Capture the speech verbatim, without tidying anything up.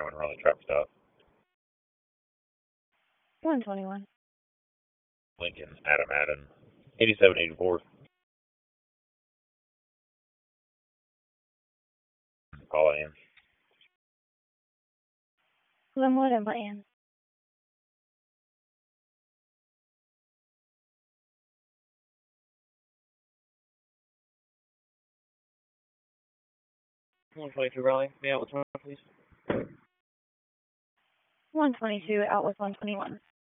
twenty-one Raleigh traffic stop. one twenty-one. Lincoln, Adam Adam, eighty-seven eighty-four. Call in. Glenwood and Bland. one twenty-two Raleigh. Yeah, what's wrong, please? one twenty-two, out with one twenty-one.